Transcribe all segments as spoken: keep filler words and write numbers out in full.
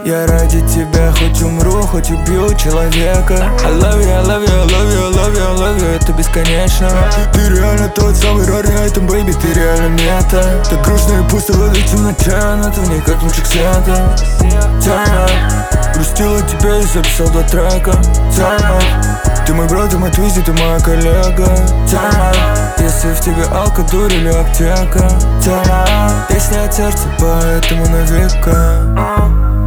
Я ради тебя хоть умру, хоть убью человека. I love you, I love you, I love you, I love you, I love you. Это бесконечно. Ты реально тот самый рарный айтем, бэйби, ты реально мета. Так грустно и пусто в этой темноте, но ты в ней как лучик света. Turn up. Грустил от тебя и записал два трека. Turn up. Ты мой брат, ты мой твизи, ты моя коллега. Turn up. Если в тебе алка, дурь или аптека. Turn up. Песня от сердца, поэтому на века.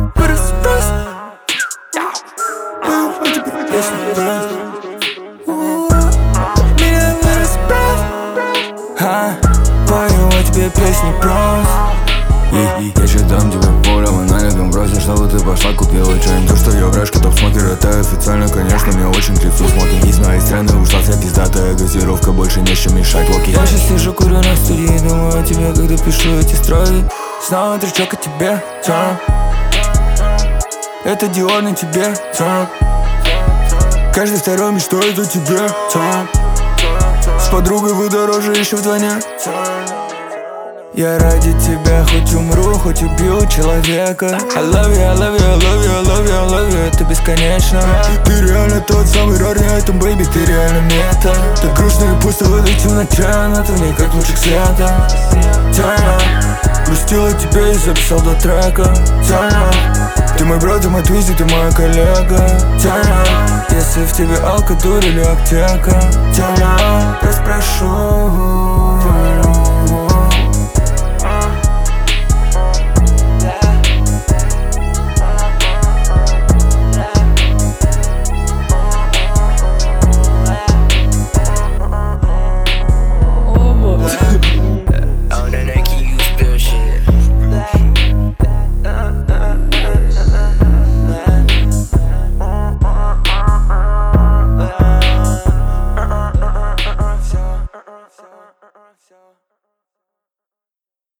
Пою о тебе песни просто. Я еще дам тебе поле, мы налепим бросим, чтобы ты пошла купила что-нибудь. То, что я врежка, топ-смокер, это официально, конечно, мне очень трясут смоки. Из моей страны ушла вся пиздатая газировка, больше не с чем мешать локи. Я сейчас сижу, курю на студии, думаю о тебе, когда пишу эти строки. Снова тречок о тебе, turn. Это Диор на тебе, turn. Каждый второй мечтает о тебе, turn. С подругой вы дороже еще вдвойне. Я ради тебя хоть умру, хоть убью человека. I love you, I love you, I love you, I love you, I love you. Это бесконечно. Ты реально тот самый рарный айтем, бэйби, ты реально мета. Так грустно и пусто в этой темноте, но ты в ней как лучик света. Turn up. Грустил от тебя и записал два трека. Turn up. Ты мой брат, ты мой твизи, ты моя коллега. Turn up. Если в тебе алка, дурь или аптека. Turn up. Просто прошу. Все.